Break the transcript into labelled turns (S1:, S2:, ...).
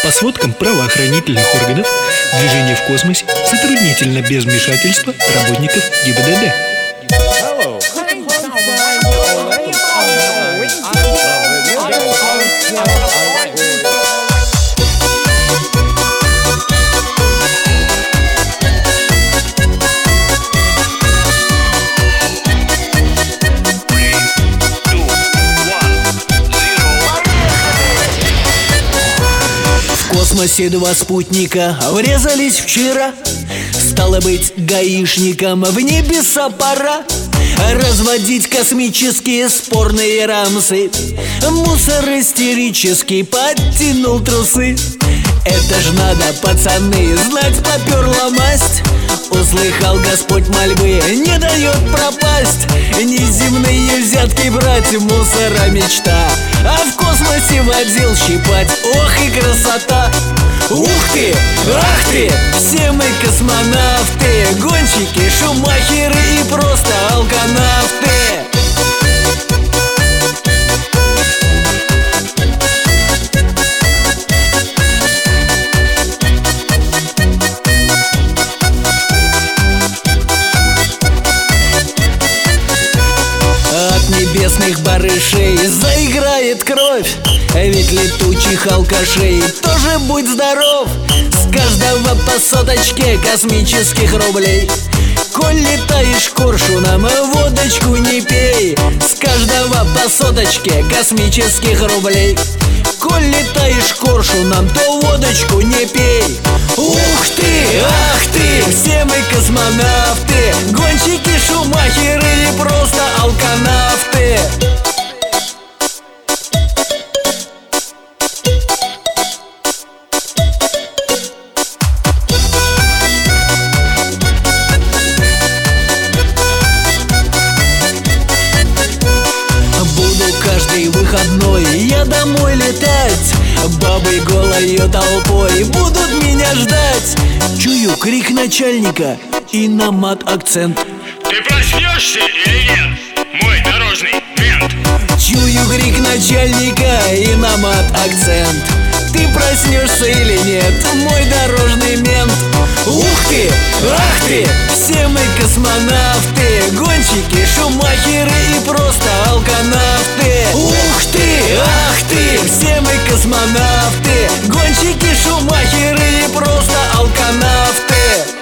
S1: По сводкам правоохранительных органов, движение в космосе затруднительно без вмешательства работников ГИБДД.
S2: В космосе два спутника врезались вчера. Стало быть, гаишникам в небеса пора разводить космические спорные рамсы. Мусор истерический подтянул трусы. Это ж надо, пацаны, знать поперла масть. Услыхал Господь мольбы, не дает пропасть. Неземные взятки брать, мусора мечта, а в космосе водил щипать, ох и красота! Ух ты, ах ты, все мы космонавты, гонщики, шумахеры и просто алканавты. От небесных барышей заиграет кровь, ведь летучих алкашей тоже будь здоров. С каждого по соточке космических рублей. Коль летаешь коршуном, водочку не пей. С каждого по соточке космических рублей. Коль летаешь коршуном, то водочку не пей. Ух ты, ах ты, все мы космонавты, гонщики, шумахеры и просто алканавты. Буду каждый выходной я домой летать. Бабы голою толпой будут меня ждать. Чую крик начальника и на мат акцент.
S3: Ты проснешься или нет, мой дорожный мент?
S2: Чую крик начальника и на мат акцент. Ты проснешься или нет, мой дорожный мент? Ух ты, ах ты, все мы космонавты, гонщики, шумахеры и просто алканавты. Ух ты, ах ты, все мы космонавты, гонщики, шумахеры и просто алканавты.